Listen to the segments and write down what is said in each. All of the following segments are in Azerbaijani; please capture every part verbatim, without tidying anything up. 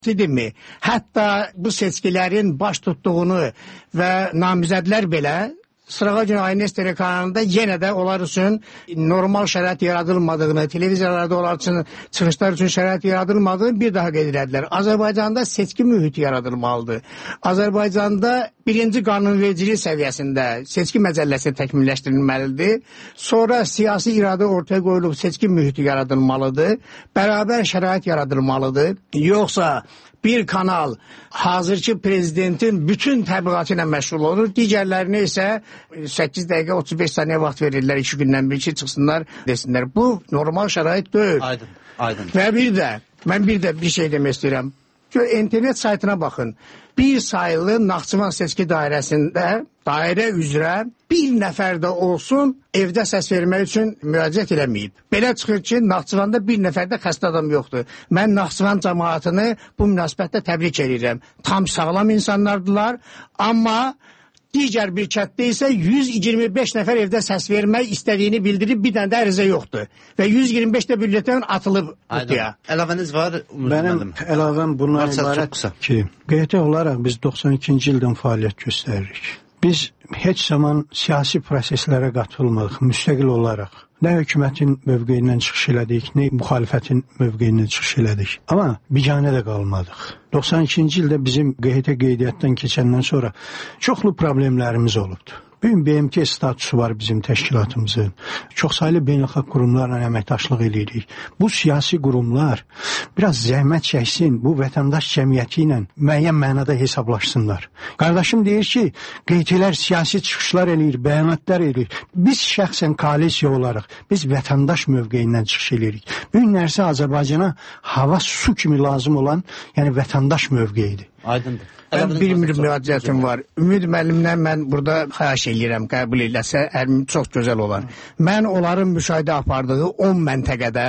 mi? Hətta bu seçkilərin baş tutduğunu və namizədlər belə Sırağa gün Aynes telekanalında yenə də onlar üçün normal şərait yaradılmadığını, televiziyalarda onlar üçün çıxışlar üçün şərait yaradılmadığını bir daha qeyd edilər. Azərbaycanda seçki mühiti yaradılmalıdır. Azərbaycanda birinci qanunvericilik səviyyəsində seçki məcəlləsi təkmilləşdirilməlidir. Sonra siyasi iradə ortaya qoyulub seçki mühiti yaradılmalıdır. Bərabər şərait yaradılmalıdır. Yoxsa bir kanal hazırki prezidentin bütün təbliğatı ilə məşğul olur. Digərlərinə isə səkkiz dəqiqə otuz beş saniyə vaxt verirlər, iki gündən bir ki, çıxsınlar, desinlər. Bu normal şərait deyil. Aydın, aydın. Və bir də, mən bir də bir şey demək istəyirəm. İnternet saytına baxın. Bir sayılı Naxçıvan seçki dairəsində, dairə üzrə bir nəfər də olsun evdə səs vermək üçün müraciət eləməyib. Belə çıxır ki, Naxçıvanda bir nəfər də xəstə adam yoxdur. Mən Naxçıvan cəmaatını bu münasibətdə təbrik edirəm. Tam sağlam insanlardılar, amma digər bir kətdə isə yüz iyirmi beş nəfər evdə səs vermək istədiyini bildirib, bir dənə də ərizə yoxdur. Və yüz iyirmi beş də bülletin atılıb qutuya. Əlavəniz var? Mənim əlavəm bundan ibarət ki, Q T olaraq biz doxsan ikinci ildən fəaliyyət göstəririk. Biz heç zaman siyasi proseslərə qatılmırıq, müstəqil olaraq. Nə hökumətin mövqeyindən çıxış elədik, nə müxalifətin mövqeyindən çıxış elədik. Amma biganə də qalmadıq. doxsan ikinci ildə bizim Q H T qeydiyyatdan keçəndən sonra çoxlu problemlərimiz olubdur. Bugün B M T statusu var bizim təşkilatımızın. Çoxsaylı beynəlxalq qurumlarla əməkdaşlıq edirik. Bu siyasi qurumlar biraz zəhmət çəksin, bu vətəndaş cəmiyyəti ilə müəyyən mənada hesablaşsınlar. Qardaşım deyir ki, Q H T'lər siyasi çıxışlar eləyir, bəyanatlar eləyir. Biz şəxsən koalisiya olaraq, biz vətəndaş mövqeyindən çıxış edirik. Bu günlərsə Azərbaycana hava su kimi lazım olan, yəni vətəndaş mövqeyidir. Aydındır. Mən bir müraciətim var. Ümid müəllimdən mən burada xahiş edirəm, qəbul eləsə, çox gözəl olar. Mən onların müşahidə apardığı on məntəqədə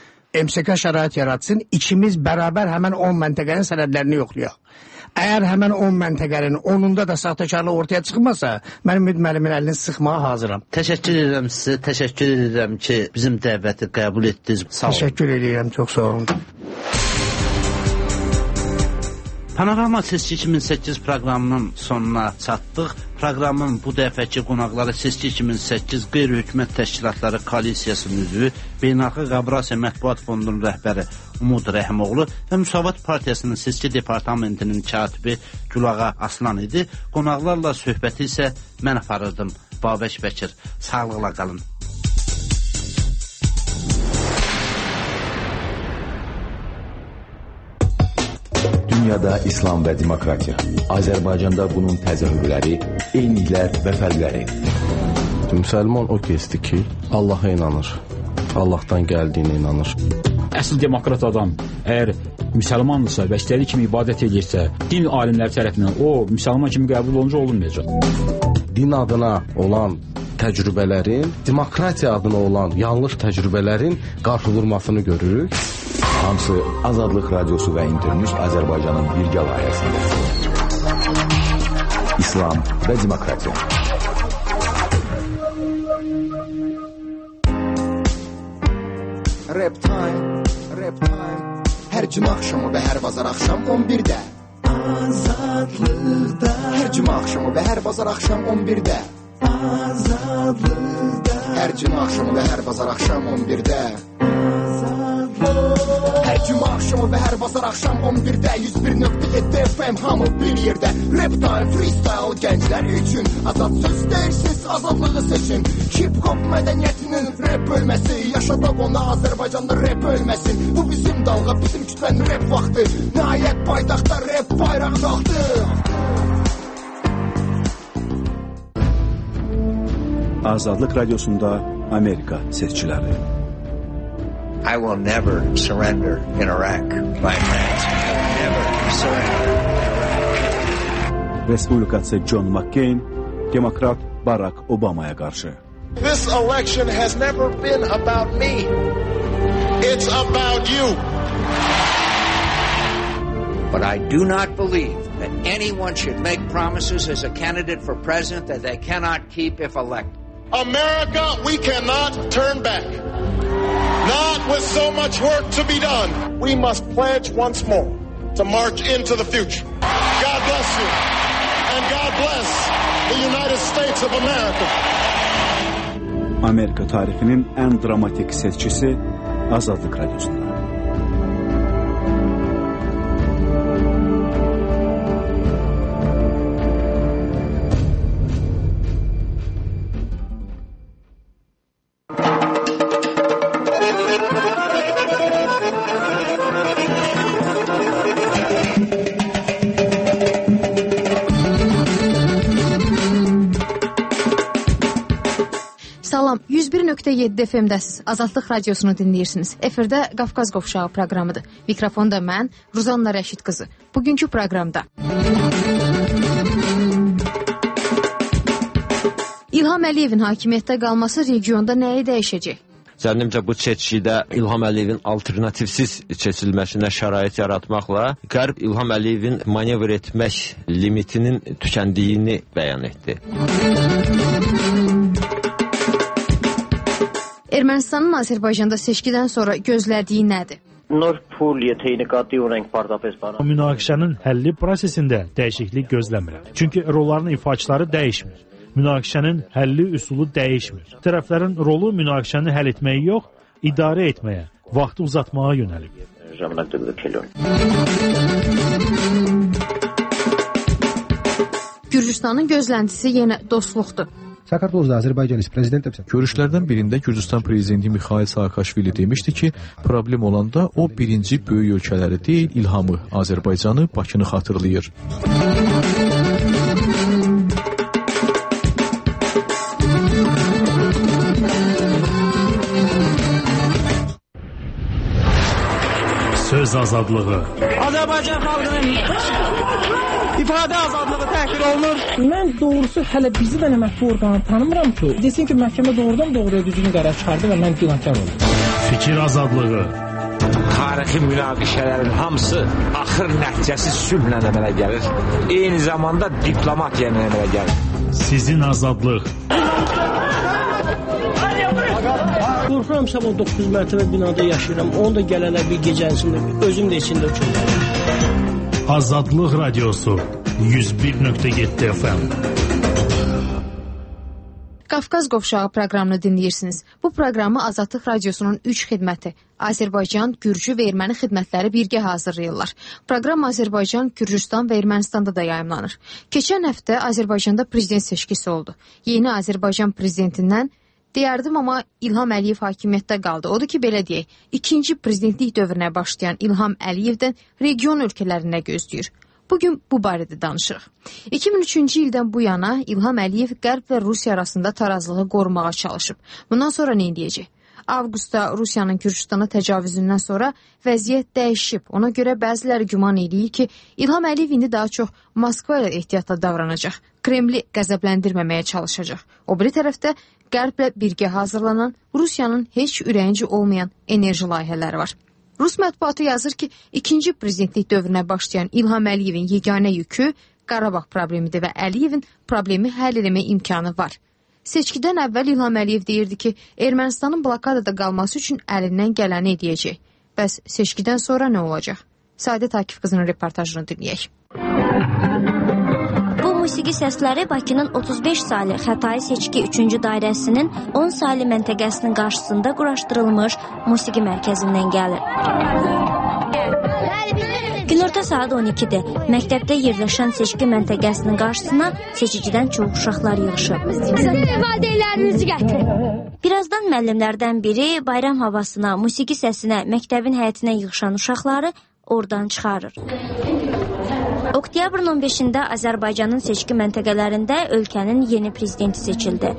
M S K şərait yaratsın, ikimiz bərabər həmən on məntəqənin sənədlərini yoxlayaq. Əgər həmən on məntəqənin onunda da saxtakarlıq ortaya çıxmasa, mən Ümid müəllimin əlini sıxmağa hazıram. Təşəkkür edirəm sizə, təşəkkür edirəm ki, bizim dəvəti qəbul etdiniz. Sağ olun. Təşəkkür edirəm, çox sağ olun. Panorama Seçki iki min səkkiz proqramının sonuna çatdıq. Proqramın bu dəfəki qonaqları Seçki iki min səkkiz Qeyri-Hökumət Təşkilatları Koalisiyasının üzvü, Beynəlxalq Abrasiya Mətbuat Fondunun rəhbəri Umud Rəhimoğlu və Müsavat Partiyasının Seçki Departamentinin katibi Gülağa Aslan idi. Qonaqlarla söhbəti isə mən aparırdım, Babək Bəkir. Sağlıqla qalın. Dünyada İslam və demokratiya. Azərbaycanda bunun təzahürləri, eyniliklər və fərqləri. Müsəlman o kəsdir ki, Allaha inanır. Allahdan gəldiyinə inanır. Əsl demokrat adam əgər müsəlmandırsa və istədiyi kimi ibadət edirsə, din alimləri tərəfindən o müsəlman kimi qəbul olunca olunmayacaq. Din adına olan təcrübələrin, demokratiya adına olan yanlış təcrübələrin qarşıdurmasını görürük. Hamısı Azadlıq Radiosu və İnternews Azərbaycanın birgə layihəsində. İslam və demokratiya. Rap time, rap time. Hər cümə axşamı və hər bazar axşam on birdə. Azadlıqda. Hər cümə axşamı və hər bazar axşam on birdə. Azadlıqda. Hər cümə axşamı və hər bazar axşam on birdə. Hər cümə axşamı və hər bazar axşam on birdə yüz bir nöqtə yeddi F M hamı bir yerdə. Rap time, freestyle gənclər üçün azad söz deyirsiz, azadlığı seçin. Hip-hop mədəniyyətinin rap bölməsi, yaşadaq ona Azərbaycanda rap ölməsin. Bu bizim dalğa, bizim kütlənin rap vaxtı. Nəhayət paytaxtda rap bayrağı qalxdı. Azadlıq Radiosunda Amerika seçkiləri. I will never surrender in Iraq, my friends. I will never surrender in Iraq. Respublikası John McCain, Demokrat Barack Obama'ya qarşı. This election has never been about me. It's about you. But I do not believe that anyone should make promises as a candidate for president that they cannot keep if elected. America, we cannot turn back. Not with so much work to be done. We must pledge once more to march into the future. God bless you, and God bless the United States of America. Amerika tarixinin ən dramatik seçkisi Azadlıq Radiosunda. Salam, yüz bir nöqtə yeddi F M-dəsiz, Azadlıq Radiosunu dinləyirsiniz. Efirdə Qafqaz Qovşağı proqramıdır. Mikrofonda mən, Ruzanna Rəşid qızı. Bugünkü proqramda İlham Əliyevin hakimiyyətdə qalması regionda nəyi dəyişəcək? Zənnimcə bu seçkidə İlham Əliyevin alternativsiz seçilməsinə şərait yaratmaqla Qərb İlham Əliyevin manevr etmək limitinin tükəndiyini bəyan etdi. Ermənistanın Azərbaycanda seçkidən sonra gözlədiyi nədir? Münaqişənin həlli prosesində dəyişiklik gözləmirəm. Çünki rolların ifaçıları dəyişmir. Münaqişənin həlli üsulu dəyişmir. Tərəflərin rolu münaqişəni həll etməyə yox, idarə etməyə, vaxtı uzatmağa yönəlib. Gürcüstanın gözləntisi yenə dostluqdur. Görüşlərdən birində Gürcüstan prezidenti Mikhail Saakashvili demişdi ki, problem olanda o birinci böyük ölkələri deyil, İlhamı, Azərbaycanı, Bakını xatırlayır. Söz azadlığı. Azərbaycan xalqının ifadə azadlığı təhqir olunur. Mən doğrusu hələ bizi də mətbu orqanı tanımıram ki, desin ki, məhkəmə doğrudan doğruya düzgün qərar çıxardı və mən günahkar oldum. Fikir azadlığı. Tarixi münaqişələrin hamısı axır nəticəsi sülhlə əmələ gəlir. Eyni zamanda diplomatiya əmələ gəlir. Sizin azadlıq. Qorxuram, sabah doqquz mərtəbə binada yaşayıram. Onu da gələnə bir gecənsində, özüm də içində uçuyorum. Azadlıq Radiosu yüz bir nöqtə yeddi F M. Qafqaz Qovşağı proqramını dinləyirsiniz. Bu proqramı Azadlıq Radiosunun üç xidməti, Azərbaycan, Gürcü və Erməni xidmətləri birgə hazırlayırlar. Proqram Azərbaycan, Gürcüstan və Ermənistanda da yayımlanır. Keçən həftə Azərbaycanda prezident seçkisi oldu. Yeni Azərbaycan prezidentindən deyərdim, amma İlham Əliyev hakimiyyətdə qaldı. Odur ki, belə deyək, ikinci prezidentlik dövrünə başlayan İlham Əliyevdən region ölkələrinə gözləyir. Bugün bu barədə danışırıq. iki min üçüncü ildən bu yana İlham Əliyev Qərb və Rusiya arasında tarazlığı qorumağa çalışıb. Bundan sonra nə edəcək? Avqustda Rusiyanın Gürcüstana təcavüzündən sonra vəziyyət dəyişib. Ona görə bəziləri güman edir ki, İlham Əliyev indi daha çox Moskva ilə ehtiyatla davranacaq. Kremli qəzəbləndirməməyə çalışacaq. O biri tərəfdə Qərblə birgə hazırlanan Rusiyanın heç ürəyincə olmayan enerji layihələri var. Rus mətbuatı yazır ki, ikinci prezidentlik dövrünə başlayan İlham Əliyevin yeganə yükü Qarabağ problemidir və Əliyevin problemi həll etmə imkanı var. Seçkidən əvvəl İlham Əliyev deyirdi ki, Ermənistanın blokadada qalması üçün əlindən gələni edəcək. Bəs seçkidən sonra nə olacaq? Səadət Akif qızının reportajını dinləyək. Bu musiqi səsləri Bakının otuz beş saylı Xətai seçki üçüncü dairəsinin on saylı məntəqəsinin qarşısında quraşdırılmış musiqi mərkəzindən gəlir. Günorta saat on ikidir. Məktəbdə yerləşən seçki məntəqəsinin qarşısına seçicidən çox uşaqlar yığışıb. Valideynlərinizi gətirin. Birazdan müəllimlərdən biri bayram havasına, musiqi səsinə, məktəbin həyətinə yığışan uşaqları oradan çıxarır. Oktyabrın on beşində Azərbaycanın seçki məntəqələrində ölkənin yeni prezidenti seçildi.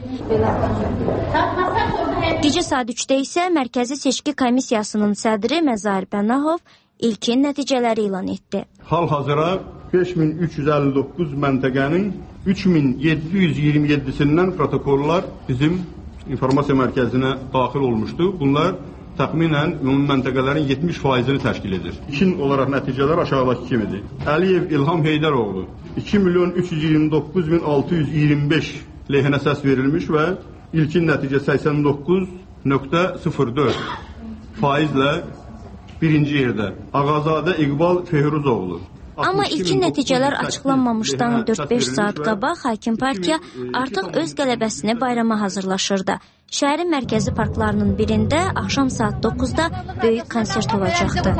Gecə saat üçdə isə Mərkəzi Seçki Komissiyasının sədri Məzahir Pənahov ilkin nəticələri elan etdi. Hal-hazıra beş min üç yüz əlli doqquz məntəqənin üç min yeddi yüz iyirmi yeddisindən protokollar bizim informasiya mərkəzinə daxil olmuşdu. Bunlar təxminən ümumi məntəqələrin yetmiş faizini təşkil edir. İlkin olaraq nəticələr aşağıdakı kimidir. Əliyev İlham Heydəroğlu iki milyon üç yüz iyirmi doqquz min altı yüz iyirmi beş lehinə səs verilmiş və ilkin nəticə səksən doqquz nöqtə sıfır dörd faizlə birinci yerdə. Ağazadə İqbal Fehruzoğlu. Amma ilkin nəticələr açıqlanmamışdan dörd beş saat qabaq hakim partiya artıq öz qələbəsini bayrama hazırlaşırdı. Şəhərin mərkəzi parklarının birində axşam saat doqquzda böyük konsert olacaqdı.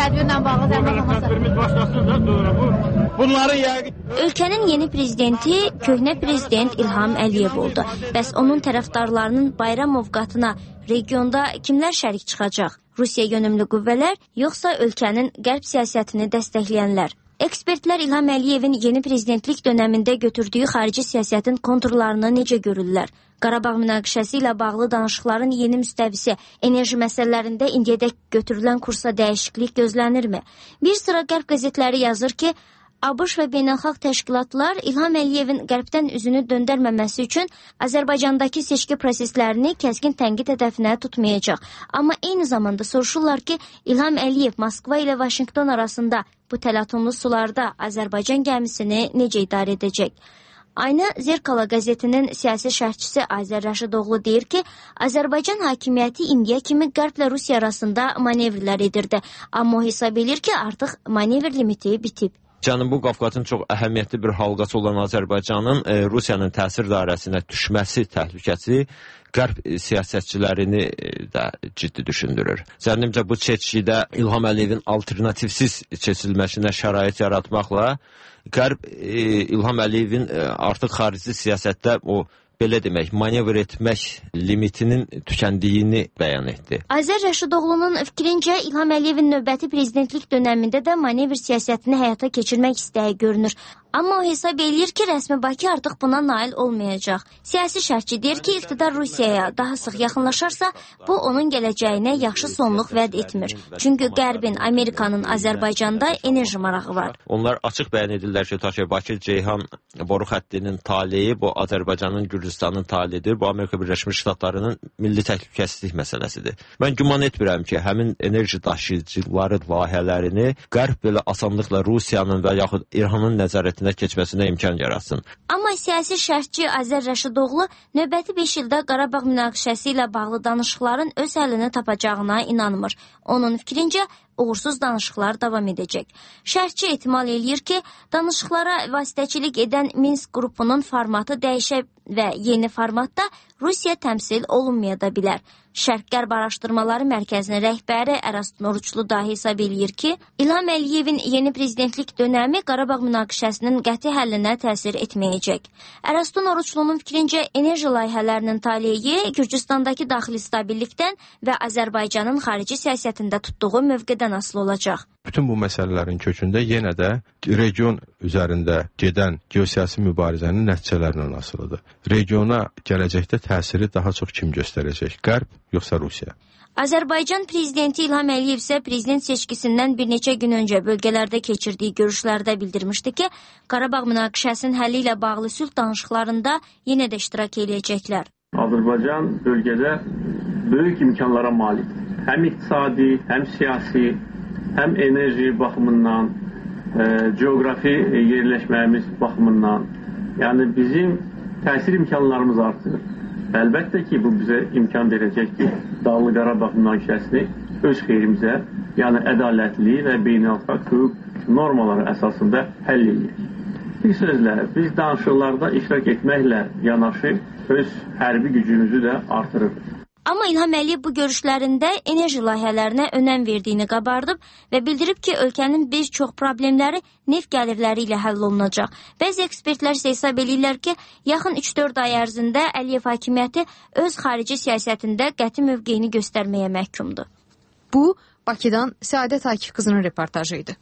Ölkənin yeni prezidenti köhnə prezident İlham Əliyev oldu. Bəs onun tərəfdarlarının bayram ovqatına regionda kimlər şərik çıxacaq? Rusiya yönümlü qüvvələr, yoxsa ölkənin qərb siyasətini dəstəkləyənlər? Ekspertlər İlham Əliyevin yeni prezidentlik dönəmində götürdüyü xarici siyasətin konturlarını necə görürlər? Qarabağ münaqişəsi ilə bağlı danışıqların yeni müstəvisi, enerji məsələlərində indiyədək götürülən kursa dəyişiklik gözlənirmi? Bir sıra qərb qəzetləri yazır ki, ABŞ və beynəlxalq təşkilatlar İlham Əliyevin qərbdən üzünü döndərməməsi üçün Azərbaycandakı seçki proseslərini kəskin tənqid hədəfinə tutmayacaq. Amma eyni zamanda soruşurlar ki, İlham Əliyev Moskva ilə Vaşinqton arasında bu təlatumlu sularda Azərbaycan gəmisini necə idarə edəcək? Aynı Zerkala qəzetinin siyasi şərhçisi Azər Rəşidoğlu deyir ki, Azərbaycan hakimiyyəti indiyə kimi Qərblə Rusiya arasında manevrlər edirdi. Amma o hesab edir ki, artıq manevr limiti bitib. Cənubi Qafqazın çox əhəmiyyətli bir halqası olan Azərbaycanın e, Rusiyanın təsir dairəsinə düşməsi təhlükəsi qərb siyasətçilərini də ciddi düşündürür. Zənnimcə bu seçkidə İlham Əliyevin alternativsiz seçilməsinə şərait yaratmaqla qərb e, İlham Əliyevin e, artıq xarici siyasətdə o belə demək, manevr etmək limitinin tükəndiyini bəyan etdi. Azər Rəşidoğlu'nun fikrincə İlham Əliyevin növbəti prezidentlik dönəmində də manevr siyasətini həyata keçirmək istəyi görünür. Amma o hesab edir ki, rəsmi Bakı artıq buna nail olmayacaq. Siyasi şərhçi deyir ki, iqtidar Rusiyaya daha sıx yaxınlaşarsa, bu onun gələcəyinə yaxşı sonluq vəd etmir. Çünki Qərbin, Amerikanın Azərbaycanda enerji marağı var. Onlar açıq bəyan edirlər ki, ta ki Bakı-Ceyhan boru xəttinin taleyi bu Azərbaycanın, Gürcüstanın taliyidir. Bu Amerika Birləşmiş Ştatlarının milli təhlükəsizlik məsələsidir. Mən güman etmirəm ki, həmin enerji daşıyıcıları layihələrini Qərb belə asanlıqla Rusiyanın və yaxud İranın nəzarətinə keçməsinə imkan yaratsın. Amma siyasi şərhçi Azər Rəşidoğlu növbəti beş ildə Qarabağ münaqişəsi ilə bağlı danışıqların öz həllini tapacağına inanmır. Onun fikrincə uğursuz danışıqlar davam edəcək. Şərhçi ehtimal eləyir ki, danışıqlara vasitəçilik edən Minsk qrupunun formatı dəyişə və yeni formatda Rusiya təmsil olunmaya da bilər. Şərq-Qərb Araşdırmaları Mərkəzinin rəhbəri Əraston Oruçlu da hesab eləyir ki, İlham Əliyevin yeni prezidentlik dönəmi Qarabağ münaqişəsinin qəti həllinə təsir etməyəcək. Əraston Oruçlunun fikrincə enerji layihələrinin taleyi Gürcüstandakı daxili stabillikdən və Azərbaycanın xarici siyasətində tutduğu mövqedən asılı olacaq. Bütün bu məsələlərin kökündə yenə də region üzərində gedən geosiyasi mübarizənin nəticələrindən asılıdır. Regiona gələcəkdə təsiri daha çox kim göstərəcək? Qərb yoxsa Rusiya? Azərbaycan prezidenti İlham Əliyev isə prezident seçkisindən bir neçə gün öncə bölgələrdə keçirdiyi görüşlərdə bildirmişdi ki, Qarabağ münaqişəsinin həlli ilə bağlı sülh danışıqlarında yenə də iştirak edəcəklər. Azərbaycan bölgədə böyük imkanlara malikdir. Həm iqtisadi, həm siyasi, həm enerji baxımından, e, coğrafi yerləşməyimiz baxımından, yəni bizim təsir imkanlarımız artır. Əlbəttə ki, bu bizə imkan verəcək ki, Dağlıq Qarabağ münaqişəsini öz xeyrimizə, yəni ədalətli və beynəlxalq hüquq normaları əsasında həll edirik. Bir sözlə, biz danışıqlarda iştirak etməklə yanaşı öz hərbi gücümüzü də artırırıq. Amma İlham Əliyev bu görüşlərində enerji layihələrinə önəm verdiyini qabardıb və bildirib ki, ölkənin bir çox problemləri neft gəlirləri ilə həll olunacaq. Bəzi ekspertlər isə hesab edirlər ki, yaxın üç dörd ay ərzində Əliyev hakimiyyəti öz xarici siyasətində qəti mövqeyini göstərməyə məhkumdur. Bu, Bakıdan Səadət Akif qızının reportajı idi.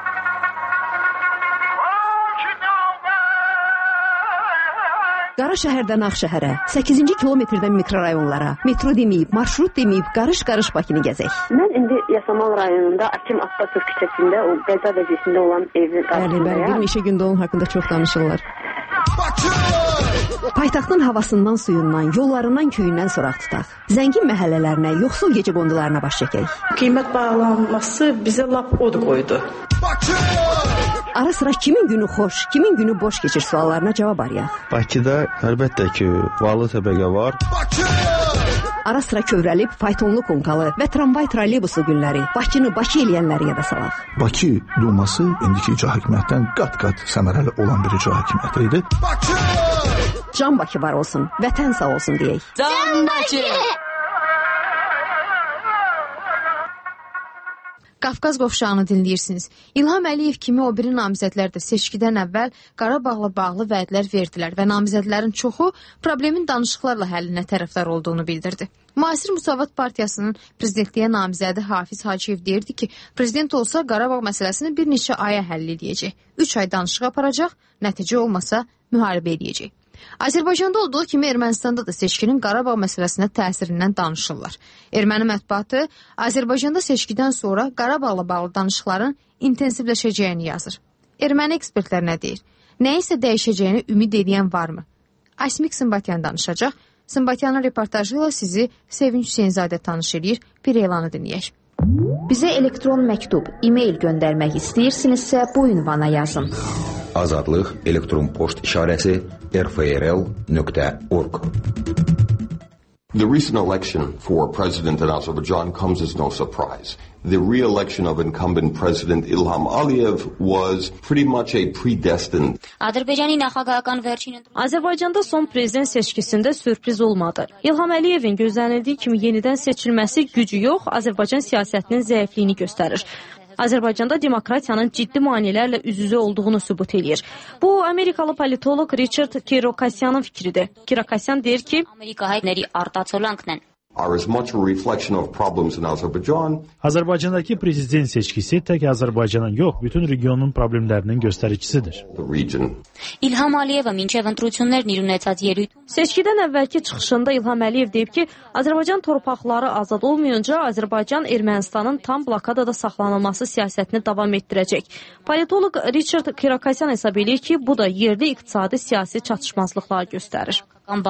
Qara şəhərdən Ağşəhərə, səkkizinci kilometrdən mikrorayonlara, metro deməyib, marşrut deməyib, qarış-qarış Bakını gəzək. Mən indi Yasamal rayonunda Akim Abbasov küçəsində, o qəza vəziyyətində olan evin qarşısındayım. Bəli, bəli, bir neçə gündə onun haqqında çox danışırlar. Paytaxtın havasından, suyundan, yollarından, köyündən soraq tutaq. Zəngin məhəllələrinə, yoxsul gecə qondularına baş çəkək. Qiymət bağlanması bizə lap od qoydu. Ara sıra kimin günü xoş, kimin günü boş keçir suallarına cavab arayaq. Bakıda əlbəttə ki, varlı təbəqə var. Ara sıra kövrəlib faytonlu konkalı və tramvay troleybusu günləri, Bakını Bakı eləyənləri yada salaq. Bakı Duması indiki icra hakimiyyətdən qat-qat səmərəli olan bir icra hakimiyyəti idi. Bakı! Can Bakı var olsun, vətən sağ olsun deyək. Can Bakı! Qafqaz qovşağını dinləyirsiniz. İlham Əliyev kimi o biri namizədlər də seçkidən əvvəl Qarabağla bağlı vədlər verdilər və namizədlərin çoxu problemin danışıqlarla həllinə tərəfdar olduğunu bildirdi. Müasir Müsavat Partiyasının prezidentliyə namizədi Hafiz Hacıyev deyirdi ki, prezident olsa Qarabağ məsələsini bir neçə aya həll edəcək. Üç ay danışıq aparacaq, nəticə olmasa müharibə edəcək. Azərbaycanda olduğu kimi Ermənistanda da seçkinin Qarabağ məsələsinə təsirindən danışırlar. Erməni mətbuatı Azərbaycanda seçkidən sonra Qarabağla bağlı danışıqların intensivləşəcəyini yazır. Erməni ekspertlər nə deyir? Nəyisə dəyişəcəyini ümid edən varmı? Asmik Sımbatyan danışacaq. Sımbatyanın reportajı ilə sizi Sevinç Hüseynzadə tanış edir. Bir elanı dinləyək. Bizə elektron məktub, e-mail göndərmək istəyirsinizsə bu ünvana yazın. Azadlıq elektron post işarəsi r f r l nöqtə org. The recent election for president in Azerbaijan comes as no surprise. The re-election of incumbent President İlham Aliyev was pretty much a predestined. Azərbaycanda son prezident seçkisində sürpriz olmadı. İlham Əliyevin gözlənildiyi kimi yenidən seçilməsi gücü yox, Azərbaycan siyasətinin zəifliyini göstərir. Azərbaycanda demokratiyanın ciddi maneələrlə üz-üzə olduğunu sübut edir. Bu, Amerikalı politolog Richard Kirokasyanın fikridir. Kirokasyan deyir ki, are as much a reflection of problems in Azerbaijan. Azərbaycandakı prezident seçkisi tək Azərbaycanın yox, bütün regionun problemlərinin göstəricisidir. İlham Əliyevə minçəv ընտրություններն իր ունեցած ելույթ. Seçkidən əvvəlki çıxışında İlham Əliyev deyib ki, Azərbaycan torpaqları azad olmayınca Azərbaycan Ermənistanın tam blokadada saxlanılması siyasətini davam etdirəcək. Politolog Richard Kirokasyan hesab edir ki, bu da yerli iqtisadi siyasi çatışmazlıqlar göstərir.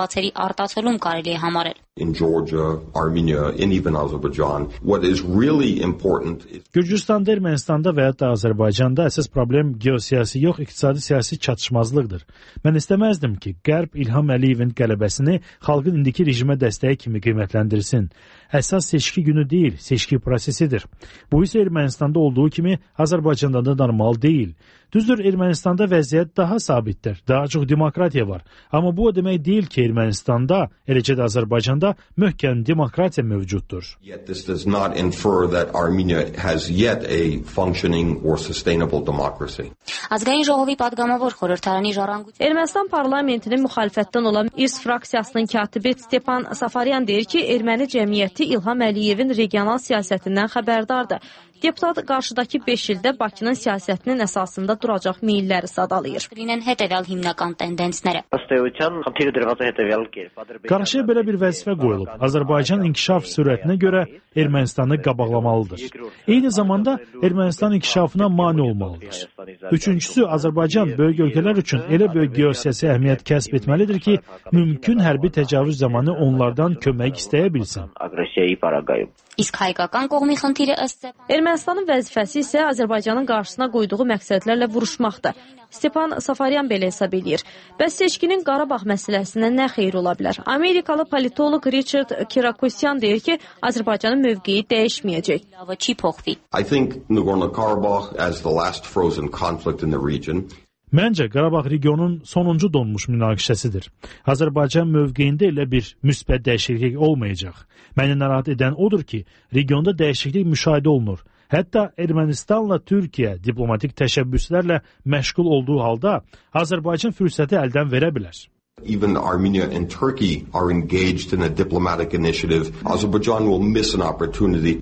In Georgia, Armenia, and even Azerbaijan, what is really important is... Gürcüstanda, Ermənistanda və hətta Azərbaycanda əsas problem geosiyasi yox, iqtisadi siyasi çatışmazlıqdır. Mən istəməzdim ki, Qərb İlham Əliyevin qələbəsini xalqın indiki rejimə dəstəyi kimi qiymətləndirsin. Əsas seçki günü deyil, seçki prosesidir. Bu isə Ermənistanda olduğu kimi Azərbaycanda da normal deyil. Düzdür, Ermənistanda vəziyyət daha sabitdir, daha çox demokratiya var. Amma bu o demək deyil ki, Ermənistanda, eləcə də Azərbaycanda möhkəm demokratiya mövcuddur. Yet this does not infer that Armenia has yet a functioning or sustainable democracy. Ermənistan parlamentinin müxalifətdən olan İRS fraksiyasının katibi Stepan Safaryan deyir ki, erməni cəmiyyəti İlham Əliyevin regional siyasətindən xəbərdardır. Deputat qarşıdakı beş ildə Bakının siyasətinin əsasında duracaq meyilləri sadalayır. Qarşıya belə bir vəzifə qoyulub. Azərbaycan inkişaf sürətinə görə Ermənistanı qabaqlamalıdır. Eyni zamanda Ermənistan inkişafına mane olmalıdır. Üçüncüsü, Azərbaycan böyük ölkələr üçün elə böyük geosiyasi əhəmiyyət kəsb etməlidir ki, mümkün hərbi təcavüz zamanı onlardan kömək istəyə bilsin. Ermənistanın vəzifəsi isə Azərbaycanın qarşısına qoyduğu məqsədlərlə vuruşmaqdır. Stepan Safaryan belə hesab edir. Bəs seçkinin Qarabağ məsələsinə nə xeyir ola bilər? Amerikalı politolog Richard Kirokasyan deyir ki, Azərbaycanın mövqeyi dəyişməyəcək. I think Nagorno-Karabakh as the last frozen conflict in the region. Məncə, Qarabağ regionun sonuncu donmuş münaqişəsidir. Azərbaycan mövqeyində elə bir müsbət dəyişiklik olmayacaq. Məni narahat edən odur ki, regionda dəyişiklik müşahidə olunur. Hətta Ermənistanla Türkiyə diplomatik təşəbbüslərlə məşğul olduğu halda Azərbaycan fürsəti əldən verə bilər. Even Armenia and Turkey are engaged in a diplomatic initiative. Azerbaijan will miss an opportunity.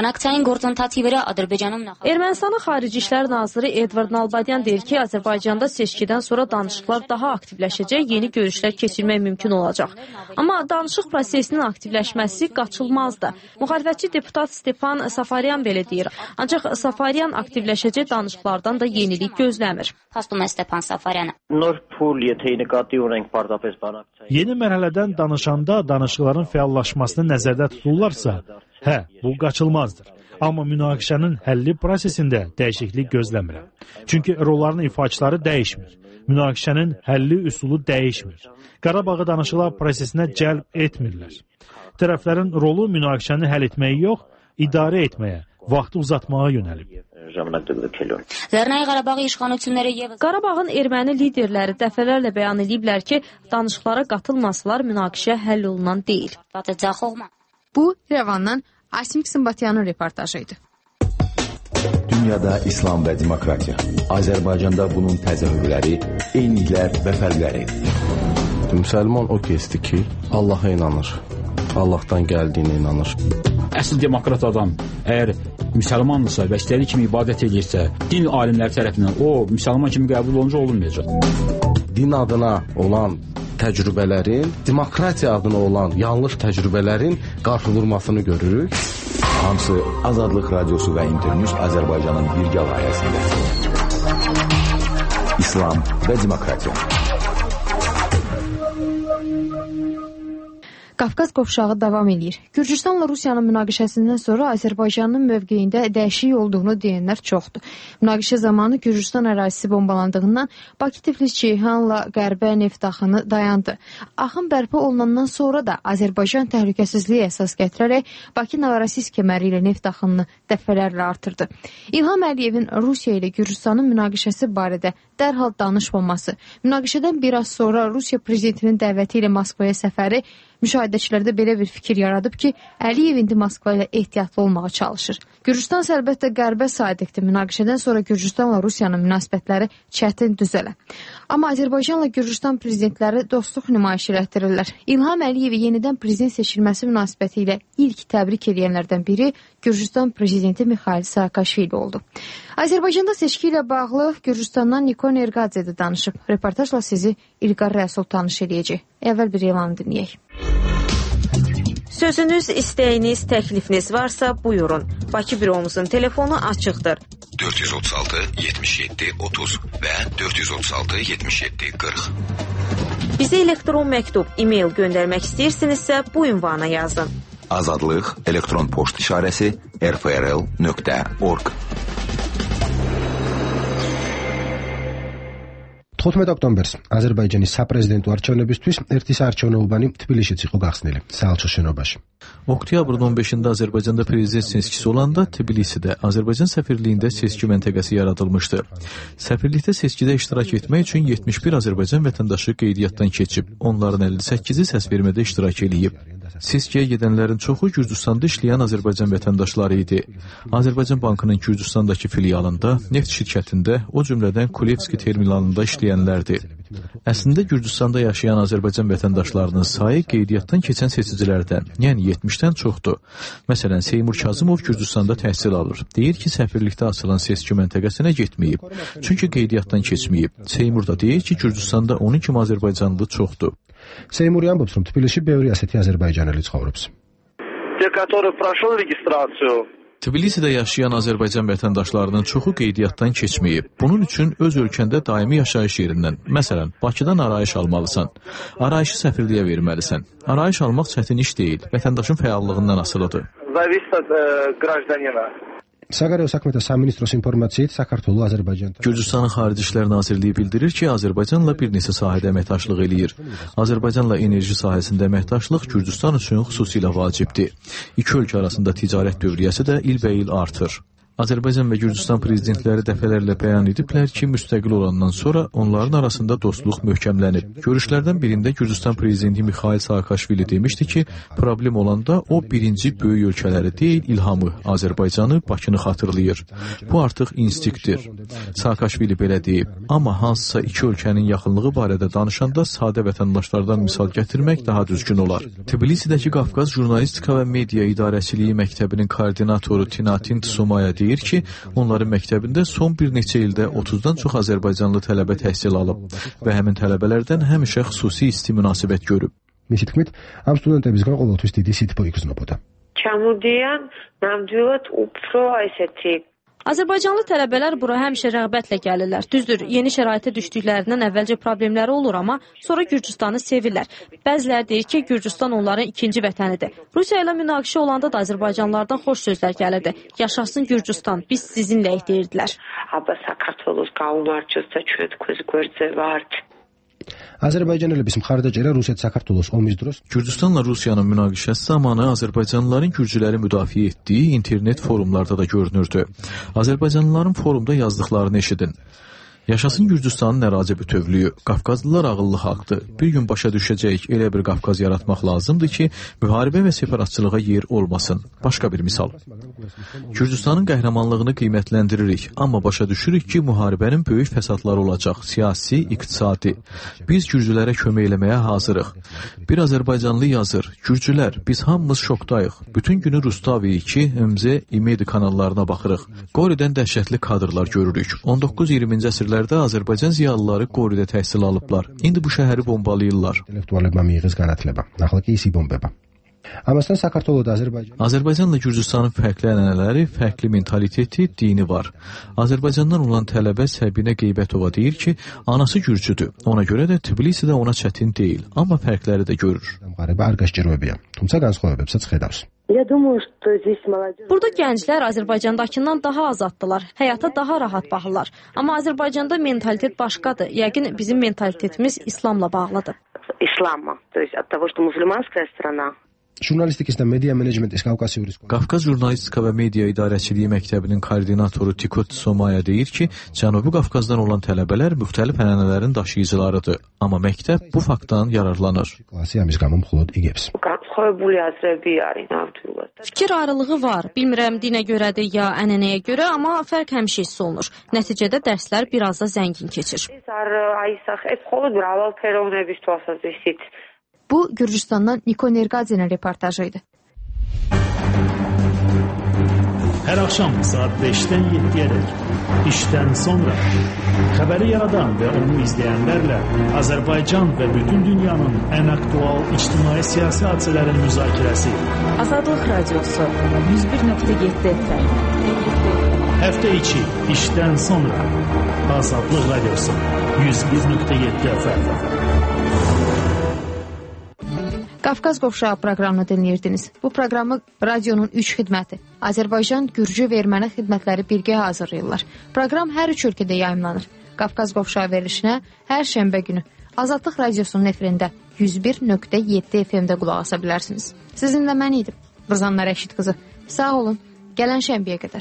Ermənistanın Xarici İşlər Naziri Edvard Nalbadyan deyir ki, Azərbaycanda seçkidən sonra danışıqlar daha aktivləşəcək, yeni görüşlər keçirmək mümkün olacaq. Amma danışıq prosesinin aktivləşməsi qaçılmazdır. Müxalifətçi deputat Stepan Safaryan belə deyir. Ancaq Safaryan aktivləşəcək danışıqlardan da yenilik gözləmir. Yeni mərhələdən danışanda danışıqların fəallaşmasını nəzərdə tutulurlarsa, hə, bu qaçılmazdır. Amma münaqişənin həlli prosesində dəyişiklik gözləmirəm. Çünki rolların ifaçıları dəyişmir. Münaqişənin həlli üsulu dəyişmir. Qarabağı danışıqlar prosesinə cəlb etmirlər. Tərəflərin rolu münaqişəni həll etməyə yox, idarə etməyə, vaxtı uzatmağa yönəlib. Qarabağın erməni liderləri dəfələrlə bəyan ediblər ki, danışıqlara qatılmasalar münaqişə həll olunan deyil. Bu, İrəvandan Asim Ksimbatyanın reportajı idi. Dünyada İslam və demokratiya. Azərbaycanda bunun təzahürləri, eyniliklər və fərqləri. Müsəlman o kəsdir ki, Allaha inanır. Allahdan gəldiyinə inanır. Əsl demokrat adam əgər müsəlmandırsa və istədiyi kimi ibadət edirsə, din alimləri tərəfindən o müsəlman kimi qəbul olunca olunmayacaq. Din adına olan təcrübələrin, demokratiya adına olan yanlış təcrübələrin qarşıdurmasını görürük. Hamısı Azadlıq Radiosu və İnternews Azərbaycanın birgə layihəsində. İslam və demokratiya. Qafqaz qovşağı davam edir. Gürcüstanla Rusiyanın münaqişəsindən sonra Azərbaycanın mövqeyində dəyişik olduğunu deyənlər çoxdur. Münaqişə zamanı Gürcüstan ərazisi bombalandığından Bakı Tiflis Ceyhanla Qərbə neft axını dayandı. Axın bərpa olunandan sonra da Azərbaycan təhlükəsizliyə əsas gətirərək Bakı Novorosisk kəməri ilə neft axınını dəfələrlə artırdı. İlham Əliyevin Rusiya ilə Gürcüstanın münaqişəsi barədə dərhal danışmaması, münaqişədən bir az sonra Rusiya prezidentinin dəvəti ilə Moskvaya səfəri müşahidəçilərdə belə bir fikir yaradıb ki, Əliyev indi Moskva ilə ehtiyatlı olmağa çalışır. Gürcüstan əlbəttə qərbə sadiqdir. Münaqişədən sonra Gürcüstanla Rusiyanın münasibətləri çətin düzələ. Amma Azərbaycanla Gürcüstan prezidentləri dostluq nümayiş etdirirlər. İlham Əliyevi yenidən prezident seçilməsi münasibəti ilə ilk təbrik edənlərdən biri Gürcüstan prezidenti Mikhail Saakashvili oldu. Azərbaycanda seçki ilə bağlı Gürcüstandan Nikon Erqadze də danışıb. Reportajla sizi İlqar Rəsul tanış edəcək. Əvvəl bir elan dinləyək. Sözünüz, istəyiniz, təklifiniz varsa buyurun. Bakı büromuzun telefonu açıqdır. dörd yüz otuz altı yetmiş yeddi otuz və dörd yüz otuz altı yetmiş yeddi qırx. Bizə elektron məktub, e-mail göndərmək istəyirsinizsə bu ünvana yazın. Azadlıq elektron poçt işarəsi r f r l nöqtə org. თხუთმეტი ოქტომბერს აზერბაიჯანის საპრეზიდენტო არჩევნებისთვის ერთი საარჩევნოუბანი თბილისშიც იყო გახსნილი საელჩოს შენობაში. Oktyabrın on beşində Azərbaycanda prezident seçkisi olanda Tbilisidə Azərbaycan səfirliyində seçki məntəqəsi yaradılmışdı. Səfirlikdə seçkidə iştirak etmək üçün yetmiş bir Azərbaycan vətəndaşı qeydiyyatdan keçib, onların əlli səkkizi səsvermədə iştirak edib. Seçkiyə gedənlərin çoxu Gürcüstanda işləyən Azərbaycan vətəndaşları idi. Azərbaycan Bankının Gürcüstandakı filialında, neft şirkətində, o cümlədən Kulevski terminalında işləyənlərdir. Əslində Gürcüstanda yaşayan Azərbaycan vətəndaşlarının sayı qeydiyyatdan keçən seçicilərdən, yəni yetmişdən çoxdur. Məsələn, Seymur Kazımov Gürcüstanda təhsil alır. Deyir ki, səfirlikdə açılan seçki məntəqəsinə getməyib. Çünki qeydiyyatdan keçməyib. Seymur da deyir ki, Gürcüstanda onun kimi Azərbaycanlı çoxdur. Seymuri ambops, რომ თბილისში ბევრი ასეთი აზერბაიჯანელი ცხოვრობს. Те, который прошел регистрацию. Tbilisidə yaşayan Azərbaycan vətəndaşlarının çoxu qeydiyyatdan keçməyib. Bunun üçün öz ölkəndə daimi yaşayış yerindən, məsələn, Bakıdan arayış almalısan. Arayışı səfirliyə verməlisən. Arayış almaq çətin iş deyil, vətəndaşın fəallığından asılıdır. Зависит от гражданина. საგარეო საქმეთა სამინისტროს ინფორმაციით საქართველოს აზერბაიჯანთან Gürcüstanın Xarici İşlər Nazirliyi bildirir ki, Azərbaycanla bir neçə sahədə əməkdaşlıq eləyir. Azərbaycanla enerji sahəsində əməkdaşlıq Gürcüstan üçün xüsusilə vacibdir. İki ölkə arasında ticarət dövriyyəsi də ilbəil artır. Azərbaycan və Gürcüstan prezidentləri dəfələrlə bəyan ediblər ki, müstəqil olandan sonra onların arasında dostluq möhkəmlənib. Görüşlərdən birində Gürcüstan prezidenti Mikhail Saakashvili demişdi ki, problem olanda o birinci böyük ölkələri deyil, İlhamı, Azərbaycanı, Bakını xatırlayır. Bu artıq instinktdir. Saakashvili belə deyib. Amma hansısa iki ölkənin yaxınlığı barədə danışanda sadə vətəndaşlardan misal gətirmək daha düzgün olar. Tbilisidəki Qafqaz Jurnalistika və Media İdarəçiliyi Məktəbinin koordinatoru Tinatin Tsumaya deyir ki, onların məktəbində son bir neçə ildə otuzdan çox Azərbaycanlı tələbə təhsil alıb və həmin tələbələrdən həmişə xüsusi isti münasibət görüb. მისი თქმით, ამ სტუდენტებისგან ყოველთვის დიდი სითბო იგრძნობოდა. ჩამოდიან ნამდვილად უფრო ესეთი Azərbaycanlı tələbələr bura həmişə rəğbətlə gəlirlər. Düzdür, yeni şəraitə düşdüklərindən əvvəlcə problemləri olur, amma sonra Gürcüstanı sevirlər. Bəziləri deyir ki, Gürcüstan onların ikinci vətənidir. Rusiya ilə münaqişə olanda da Azərbaycanlılardan xoş sözlər gəlirdi. Yaşasın Gürcüstan, biz sizinləyik deyirdilər. აბა საქართველოს გაუმარჯოს და ჩვენ თქვენს გვერდზე ვართ. Azərbaycan ilə bizim xarici Rusiya Sakartvelos омის დროს Gürcüstanla Rusiyanın münaqişəsi zamanı Azərbaycanlıların gürcüləri müdafiə etdiyi internet forumlarda da görünürdü. Azərbaycanlıların forumda yazdıqlarını eşidin. Yaşasın Gürcüstanın ərazi bütövlüyü. Qafqazlılar ağıllı xalqdır. Bir gün başa düşəcəyik, elə bir Qafqaz yaratmaq lazımdır ki, müharibə və separatçılığa yer olmasın. Başqa bir misal. Gürcüstanın qəhrəmanlığını qiymətləndiririk, amma başa düşürük ki, müharibənin böyük fəsadları olacaq, siyasi, iqtisadi. Biz gürcülərə kömək eləməyə hazırıq. Bir Azərbaycanlı yazır, Gürcülər, biz hamımız şokdayıq. Bütün günü Rustavi iki, M Z, İmedi kanallarına baxırıq. Qoridən dəhşətli kadrlar görürük. on doqquz iyirminci əsrlər Azərbaycan ziyalıları Qoridə təhsil alıblar. İndi bu şəhəri bombalayırlar. Azərbaycanla Gürcüstanın fərqli ənənələri, fərqli mentaliteti, dini var. Azərbaycandan olan tələbə Səbinə Qeybətova deyir ki, anası gürcüdür. Ona görə də Tbilisi də ona çətin deyil, amma fərqləri də görür. Burada gənclər Azərbaycandakından daha azaddılar, həyata daha rahat baxırlar. Amma Azərbaycanda mentalitet başqadır. Yəqin bizim mentalitetimiz İslamla bağlıdır. İslamla, то есть от того, что мусульманская страна. Qafqaz Jurnalistika və Media İdarəçiliyi Məktəbinin koordinatoru Tikot Somaya deyir ki, Cənubi Qafqazdan olan tələbələr müxtəlif ənənələrin daşıyıcılarıdır. Amma məktəb bu faktdan yararlanır. Fikir ayrılığı var. Bilmirəm dinə görədir ya ənənəyə görə, amma fərq həmişə hiss olunur. Nəticədə dərslər biraz da zəngin keçir. Bu, Gürcüstandan Niko Nergadzinin reportajı idi. Hər axşam saat beşdən yeddiyə dək işdən sonra xəbəri yaradan və onu izləyənlərlə Azərbaycan və bütün dünyanın ən aktual ictimai siyasi hadisələrin müzakirəsi. Azadlıq Radiosu yüz bir nöqtə yeddi F M. Həftə içi işdən sonra Azadlıq Radiosu yüz bir nöqtə yeddi F M. Qafqaz Qovşağı proqramını dinləyirdiniz. Bu proqramı radionun üç xidməti, Azərbaycan, Gürcü və Erməni xidmətləri birgə hazırlayırlar. Proqram hər üç ölkədə yayımlanır. Qafqaz Qovşağı verilişinə hər şənbə günü Azadlıq Radiosunun efirində yüz bir nöqtə yeddi F M-də qulaq asa bilərsiniz. Sizinlə mən idim, Rızanna Rəşid qızı. Sağ olun, gələn şənbəyə qədər.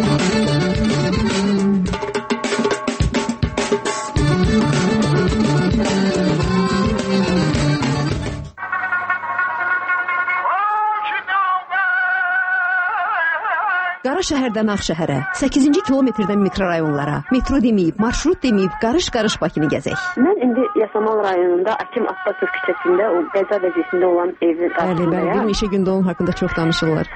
Qara şəhərdən Ağşəhərə, səkkizinci kilometrdən mikrorayonlara, metro deməyib, marşrut deməyib, qarış-qarış Bakını gəzək. Mən indi Yasamal rayonunda Akim Abbasov küçəsində o qəza vəziyyətində olan evin qarşısındayam. Bəli, bir neçə gündə onun haqqında çox danışırlar.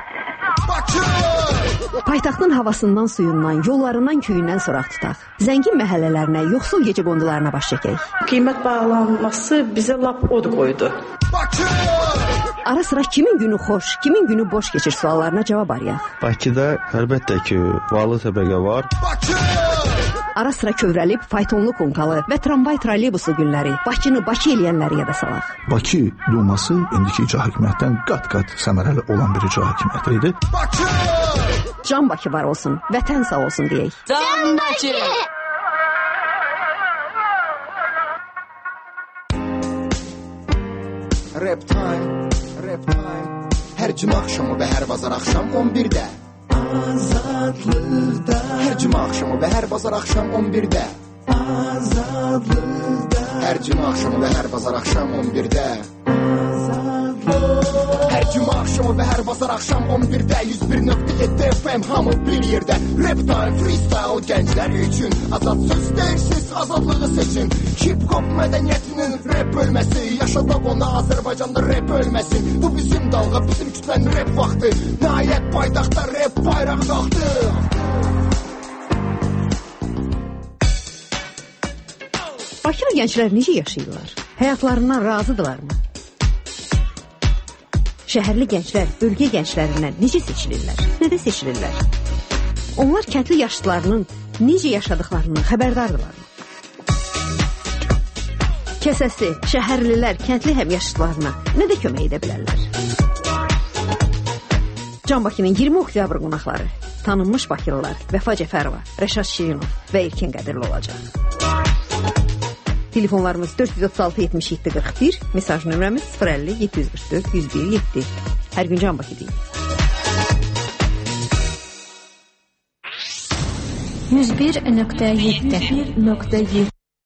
Paytaxtın havasından, suyundan, yollarından, köyündən soraq tutaq. Zəngin məhəllələrinə, yoxsul gecə qondularına baş çəkək. Qiymət bağlanması bizə lap od qoydu. Ara sıra kimin günü xoş, kimin günü boş keçir suallarına cavab arayaq. Bakıda əlbəttə ki, varlı təbəqə var. Ara sıra kövrəlib, faytonlu konkalı və tramvay trolleybuslu günləri, Bakını Bakı eləyənləri yada salaq. Bakı Duması indiki icra hakimiyyətdən qat-qat səmərəli olan bir icra hakimiyyəti idi. Can Bakı var olsun, vətən sağ olsun deyək. Can Bakı! Rap time, rap time. Hər cümə axşamı və hər bazar axşam on birdə. Azadlıqda. Hər cümə axşamı və hər bazar axşam on birdə. Azadlıqda. Hər cümə axşamı və hər bazar axşam on birdə. Hər cümə axşamı və hər bazar axşam on birdə yüz bir nöqtə yeddi F M hamı bir yerdə. Rap time, freestyle gənclər üçün. Azad söz deyirsiz, azadlığı seçin. Hip-hop mədəniyyətinin rap bölməsi. Yaşadaq ona Azərbaycanda rap ölməsin. Bu bizim dalğa, bizim kütlənin rap vaxtı. Nəhayət paytaxtda rap bayraq qalxdı. Bakılı gənclər necə yaşayırlar? Həyatlarından razıdırlarmı? Şəhərli gənclər bölgə gənclərindən necə seçilirlər? Nədə seçilirlər? Onlar kəndli yaşlılarının necə yaşadıqlarından xəbərdardırlarmı? Kəsəsi, şəhərlilər kəndli həmyaşıdlarına nədə kömək edə bilərlər? Can Bakının iyirmi oktyabr qonaqları tanınmış bakılılar Vəfa Cəfərova, Rəşad Şirinov və İlkin Qədirli olacaq. Telefonlarımız dörd yüz otuz altı yetmiş yeddi qırx bir, mesaj nömrəmiz sıfır əlli yeddi yüz qırx dörd yüz bir yeddi. Hər gün Can Bakıdayım. yüz bir nöqtə yeddi